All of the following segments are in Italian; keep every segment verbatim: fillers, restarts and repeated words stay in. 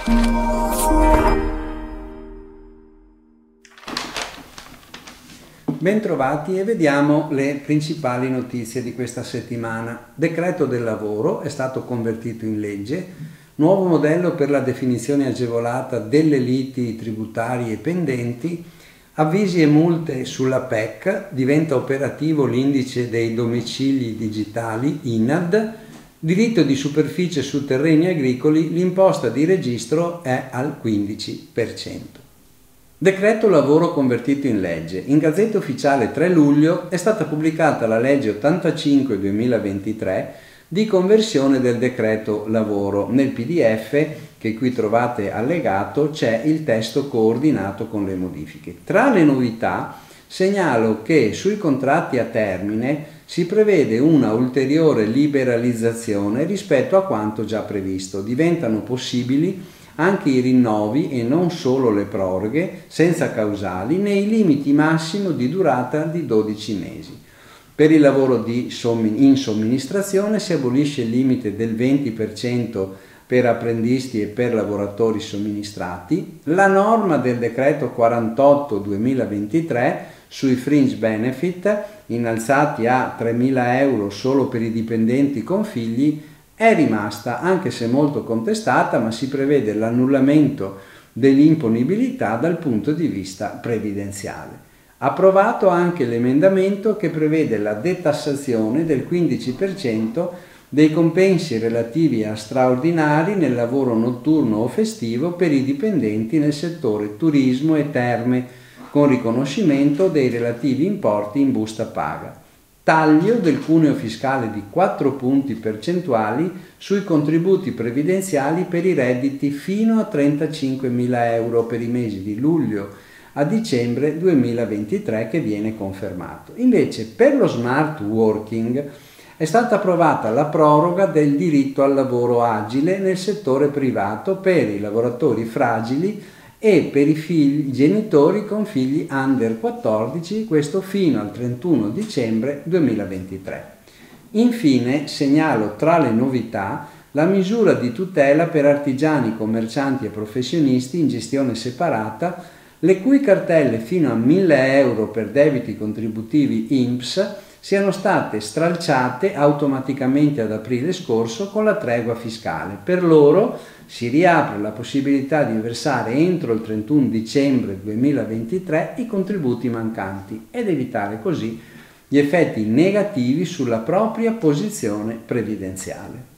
Bentrovati e vediamo le principali notizie di questa settimana. Decreto del lavoro è stato convertito in legge, nuovo modello per la definizione agevolata delle liti tributarie pendenti, avvisi e multe sulla P E C, diventa operativo l'indice dei domicili digitali I N A D, diritto di superficie su terreni agricoli, l'imposta di registro è al quindici per cento. Decreto lavoro convertito in legge. In Gazzetta Ufficiale tre luglio è stata pubblicata la legge ottantacinque duemilaventitré di conversione del decreto lavoro. Nel P D F che qui trovate allegato c'è il testo coordinato con le modifiche. Tra le novità segnalo che sui contratti a termine si prevede una ulteriore liberalizzazione rispetto a quanto già previsto. Diventano possibili anche i rinnovi e non solo le proroghe senza causali nei limiti massimo di durata di dodici mesi. Per il lavoro di in somministrazione si abolisce il limite del venti per cento per apprendisti e per lavoratori somministrati. La norma del decreto quarantotto duemilaventitré sui fringe benefit innalzati a tremila euro solo per i dipendenti con figli è rimasta, anche se molto contestata, ma si prevede l'annullamento dell'imponibilità dal punto di vista previdenziale. Approvato anche l'emendamento che prevede la detassazione del quindici per cento dei compensi relativi a straordinari nel lavoro notturno o festivo per i dipendenti nel settore turismo e terme, con riconoscimento dei relativi importi in busta paga. Taglio del cuneo fiscale di quattro punti percentuali sui contributi previdenziali per i redditi fino a trentacinquemila euro per i mesi di luglio a dicembre duemilaventitré, che viene confermato. Invece per lo smart working è stata approvata la proroga del diritto al lavoro agile nel settore privato per i lavoratori fragili e per i figli, genitori con figli under quattordici, questo fino al trentuno dicembre duemilaventitré. Infine segnalo tra le novità la misura di tutela per artigiani, commercianti e professionisti in gestione separata, le cui cartelle fino a mille euro per debiti contributivi I N P S siano state stralciate automaticamente ad aprile scorso con la tregua fiscale. Per loro si riapre la possibilità di versare entro il trentuno dicembre duemilaventitré i contributi mancanti ed evitare così gli effetti negativi sulla propria posizione previdenziale.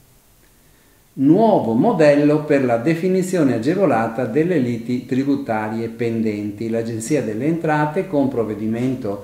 Nuovo modello per la definizione agevolata delle liti tributarie pendenti. L'Agenzia delle Entrate, con provvedimento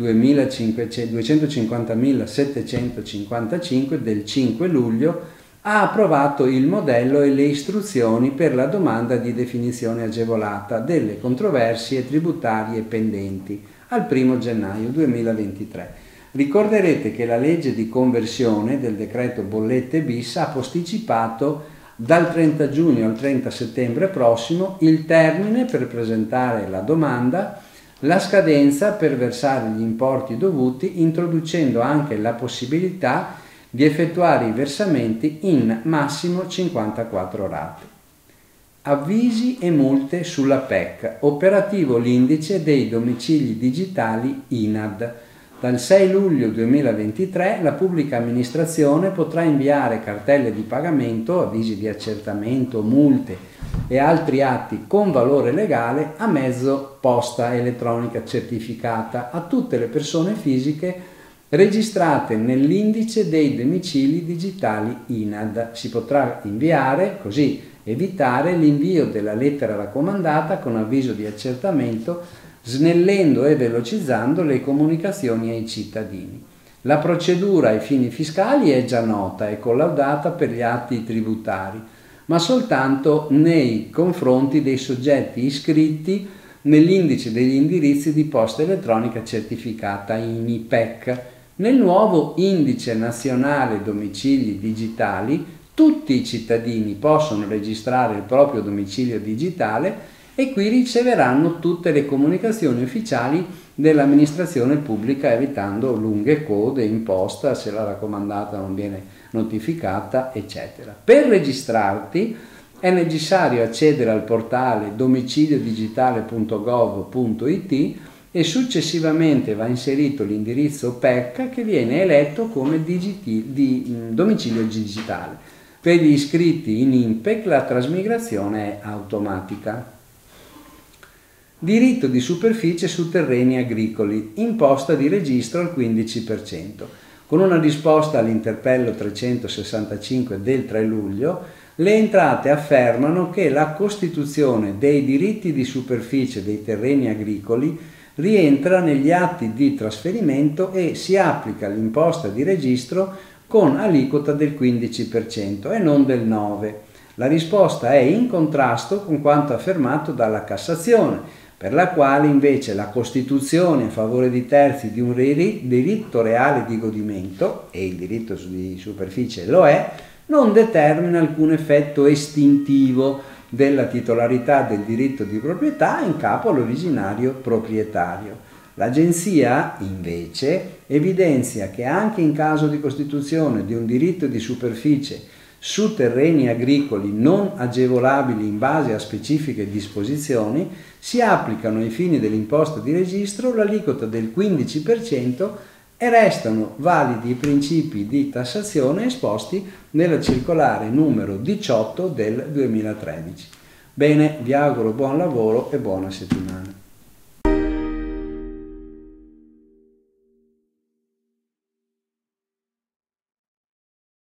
duecentocinquantamilasettecentocinquantacinque del cinque luglio, ha approvato il modello e le istruzioni per la domanda di definizione agevolata delle controversie tributarie pendenti al primo gennaio duemilaventitré. Ricorderete che la legge di conversione del decreto bollette bis ha posticipato dal trenta giugno al trenta settembre prossimo il termine per presentare la domanda, la scadenza per versare gli importi dovuti, introducendo anche la possibilità di effettuare i versamenti in massimo cinquantaquattro rate. Avvisi e multe sulla P E C, operativo l'indice dei domicili digitali I N A D. Dal sei luglio duemilaventitré la pubblica amministrazione potrà inviare cartelle di pagamento, avvisi di accertamento, multe e altri atti con valore legale a mezzo posta elettronica certificata a tutte le persone fisiche registrate nell'indice dei domicili digitali I N A D. Si potrà inviare, così evitare l'invio della lettera raccomandata con avviso di accertamento, snellendo e velocizzando le comunicazioni ai cittadini. La procedura ai fini fiscali è già nota e collaudata per gli atti tributari, ma soltanto nei confronti dei soggetti iscritti nell'indice degli indirizzi di posta elettronica certificata I N I P E C. Nel nuovo indice nazionale domicili digitali tutti i cittadini possono registrare il proprio domicilio digitale e qui riceveranno tutte le comunicazioni ufficiali dell'amministrazione pubblica, evitando lunghe code in posta se la raccomandata non viene notificata, eccetera. Per registrarti È necessario accedere al portale domicilio digitale punto gov punto it e successivamente va inserito l'indirizzo P E C che viene eletto come digiti, di, domicilio digitale. Per gli iscritti in I N P E C la trasmigrazione è automatica. Diritto di superficie su terreni agricoli, imposta di registro al quindici per cento. Con una risposta all'interpello trecentosessantacinque del tre luglio, le entrate affermano che la costituzione dei diritti di superficie dei terreni agricoli rientra negli atti di trasferimento e si applica l'imposta di registro con aliquota del quindici per cento e non del nove per cento. La risposta è in contrasto con quanto affermato dalla Cassazione, per la quale invece la costituzione a favore di terzi di un diritto reale di godimento, e il diritto di superficie lo è, non determina alcun effetto estintivo della titolarità del diritto di proprietà in capo all'originario proprietario. L'Agenzia, invece, evidenzia che anche in caso di costituzione di un diritto di superficie su terreni agricoli non agevolabili in base a specifiche disposizioni, si applicano ai fini dell'imposta di registro l'aliquota del quindici per cento e restano validi i principi di tassazione esposti nella circolare numero diciotto del duemilatredici. Bene, vi auguro buon lavoro e buona settimana.